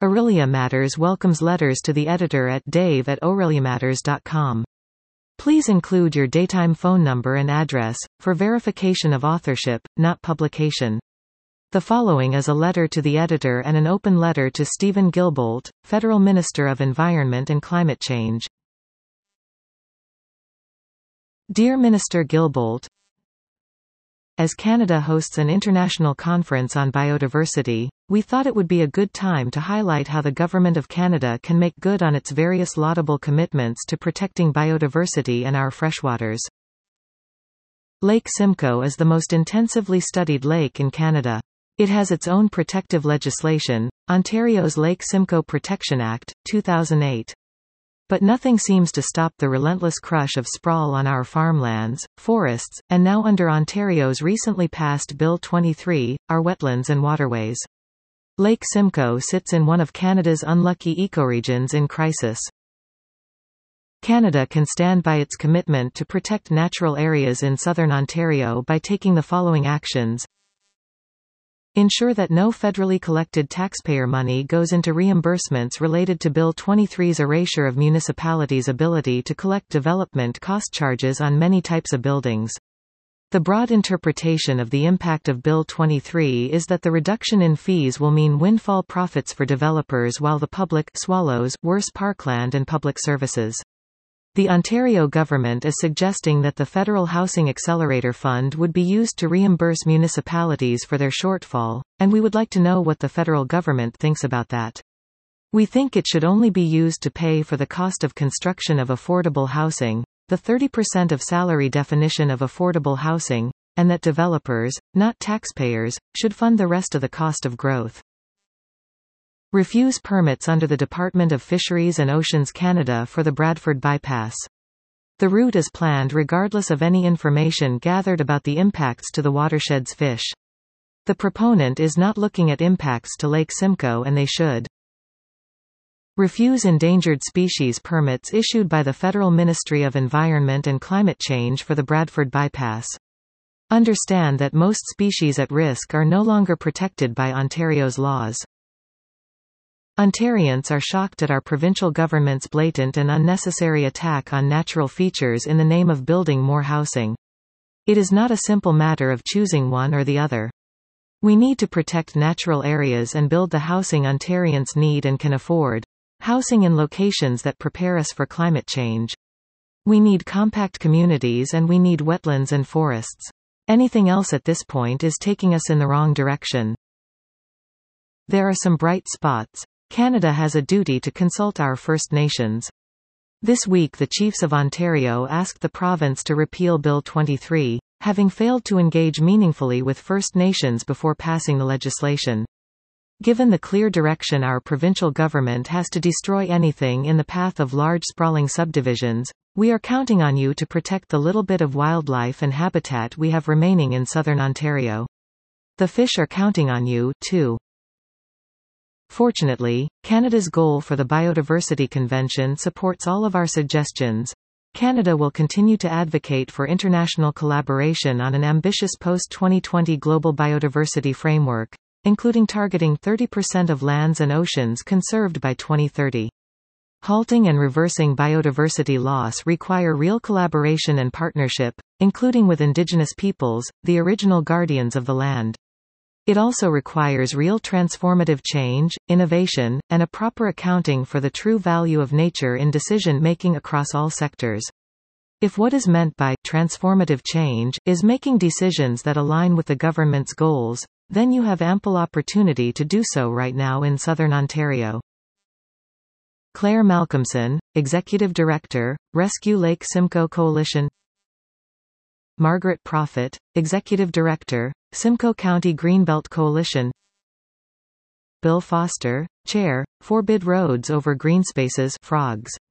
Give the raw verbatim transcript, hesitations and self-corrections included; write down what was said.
Aurelia Matters welcomes letters to the editor at dave at aureliamatters dot com. Please include your daytime phone number and address, for verification of authorship, not publication. The following is a letter to the editor and an open letter to Stephen Guilbeault, Federal Minister of Environment and Climate Change. Dear Minister Guilbeault, as Canada hosts an international conference on biodiversity, we thought it would be a good time to highlight how the Government of Canada can make good on its various laudable commitments to protecting biodiversity and our freshwaters. Lake Simcoe is the most intensively studied lake in Canada. It has its own protective legislation, Ontario's Lake Simcoe Protection Act, two thousand eight. But nothing seems to stop the relentless crush of sprawl on our farmlands, forests, and now under Ontario's recently passed Bill twenty-three, our wetlands and waterways. Lake Simcoe sits in one of Canada's unlucky ecoregions in crisis. Canada can stand by its commitment to protect natural areas in southern Ontario by taking the following actions. Ensure that no federally collected taxpayer money goes into reimbursements related to Bill twenty-three's erasure of municipalities' ability to collect development cost charges on many types of buildings. The broad interpretation of the impact of Bill twenty-three is that the reduction in fees will mean windfall profits for developers while the public swallows worse parkland and public services. The Ontario government is suggesting that the Federal Housing Accelerator Fund would be used to reimburse municipalities for their shortfall, and we would like to know what the federal government thinks about that. We think it should only be used to pay for the cost of construction of affordable housing, the thirty percent of salary definition of affordable housing, and that developers, not taxpayers, should fund the rest of the cost of growth. Refuse permits under the Department of Fisheries and Oceans Canada for the Bradford Bypass. The route is planned regardless of any information gathered about the impacts to the watershed's fish. The proponent is not looking at impacts to Lake Simcoe, and they should. Refuse endangered species permits issued by the Federal Ministry of Environment and Climate Change for the Bradford Bypass. Understand that most species at risk are no longer protected by Ontario's laws. Ontarians are shocked at our provincial government's blatant and unnecessary attack on natural features in the name of building more housing. It is not a simple matter of choosing one or the other. We need to protect natural areas and build the housing Ontarians need and can afford. Housing in locations that prepare us for climate change. We need compact communities and we need wetlands and forests. Anything else at this point is taking us in the wrong direction. There are some bright spots. Canada has a duty to consult our First Nations. This week the Chiefs of Ontario asked the province to repeal Bill twenty-three, having failed to engage meaningfully with First Nations before passing the legislation. Given the clear direction our provincial government has to destroy anything in the path of large sprawling subdivisions, we are counting on you to protect the little bit of wildlife and habitat we have remaining in southern Ontario. The fish are counting on you, too. Fortunately, Canada's goal for the Biodiversity Convention supports all of our suggestions. Canada will continue to advocate for international collaboration on an ambitious post twenty twenty global biodiversity framework, including targeting thirty percent of lands and oceans conserved by twenty thirty. Halting and reversing biodiversity loss require real collaboration and partnership, including with Indigenous peoples, the original guardians of the land. It also requires real transformative change, innovation, and a proper accounting for the true value of nature in decision-making across all sectors. If what is meant by transformative change is making decisions that align with the government's goals, then you have ample opportunity to do so right now in southern Ontario. Claire Malcolmson, Executive Director, Rescue Lake Simcoe Coalition. Margaret Prophet, Executive Director, Simcoe County Greenbelt Coalition. Bill Foster, Chair, Forbid Roads Over Green Spaces Frogs.